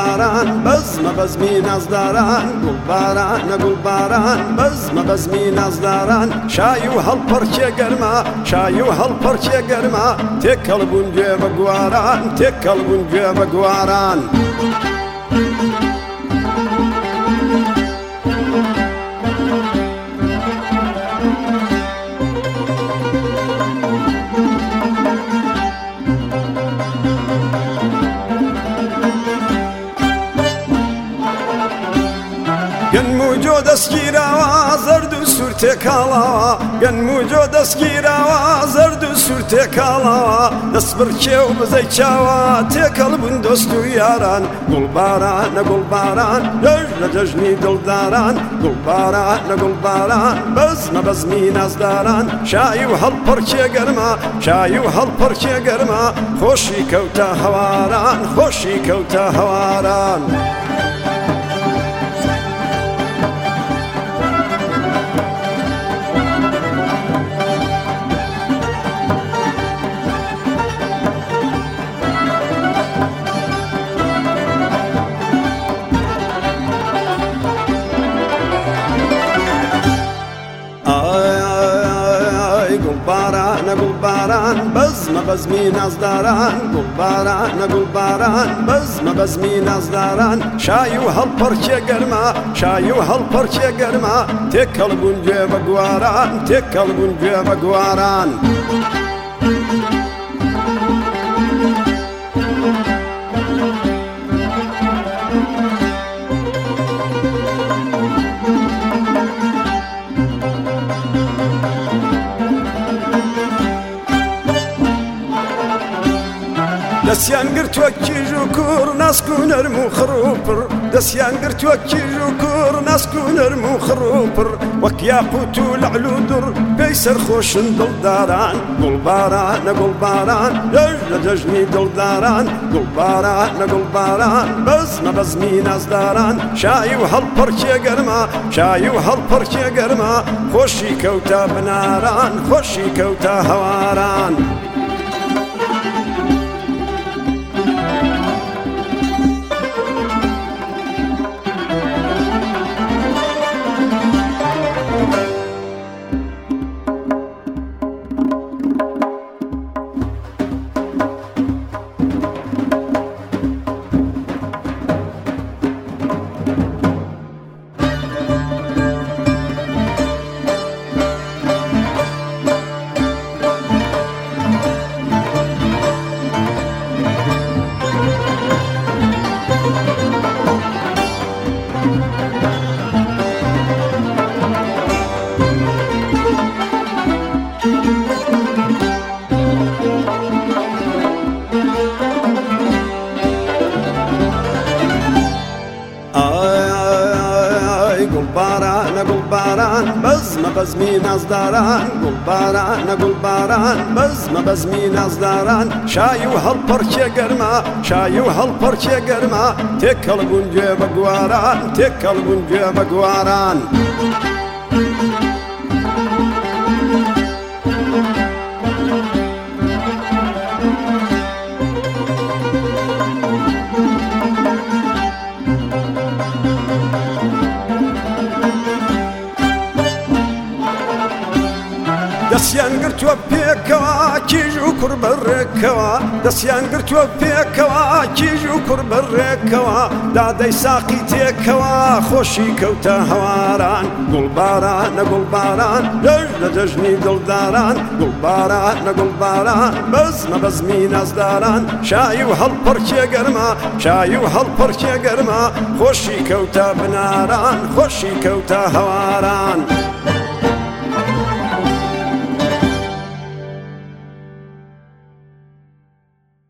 باران بەزمە بەزمی نازداران گوڵباران نەگوڵباران بەزمە بەزمی نازداران شای و هەڵپەڕکێ گەرما شای و هەڵپەڕکێ گەرما تێکەڵ بوون گوێ بە گواران تێکەڵ بوون گوێ بە گواران گەنم و جۆ دەستگیراوە زەرد و سوور تێکاڵاوە گەنم و جۆ دەستگیراوە زەرد و سوور تێکاڵاوە دەست بڕکێ و بزەی چاوە تێکەڵ بوون دۆست و یاران گوڵباران نەگوڵباران دەژ لە جەژنی دڵداران گوڵباران نەگوڵباران بەزمە بەزمی نازداران شای و هەڵپەڕکێ گەرما شای و هەڵپەڕکێ گەرما خۆشی کەوتە هەواران خۆشی کەوتە هەواران گوڵباران نەگوڵباران بەزمە بەزمی نازداران گوڵباران نەگوڵباران بەزمە بەزمی نازداران شای و هەڵپەڕکێ گەرما شای و هەڵپەڕکێ گەرما تێکەڵ بوون گوێ بە گواران تێکەڵ بوون گوێ بە گواران دەستیان گرتووە کیژ و کوڕ ناسک و نەرم و خڕوپڕ دەستیان گرتووە کیژ و کوڕ ناسک و نەرم و خڕوپڕ وەک یاقوت و لەعل و دوڕ پێی سەرخۆشن دڵداران گوڵباران نەگوڵباران دەژ لە جەژنی دڵداران گوڵباران نەگوڵباران بەزمە بەزمی نازداران شای و هەڵپەڕکێ گەرما شای و هەڵپەڕکێ گەرما خۆشی کەوتە بناران خۆشی کەوتە هەواران گوڵباران نەگوڵباران بەزمە بەزمی نازداران گوڵباران نەگوڵباران بەزمە بەزمی نازداران شای و هەڵپەڕکێ گەرما شای و هەڵپەڕکێ گەرما تێکەڵ بوون گوێ بە گواران تێکەڵ بوون گوێ بە گواران دەستیان گرتووە پێکەوە کیژ و کوڕ بەڕێکەوە دەستیان گرتووە پێکەوە کیژ و کوڕ بەڕێکەوە دادەی ساقی تێکەوە خۆشی کەوتە هەواران گوڵباران نەگوڵباران دەژ لە جەژنی دڵداران گوڵباران نەگوڵباران بەزمە بەزمی نازداران شای و هەڵپەڕکێ گەرما شای و هەڵپەڕکێ گەرما خۆشی کەوتە بناران خۆشی کەوتە هەواران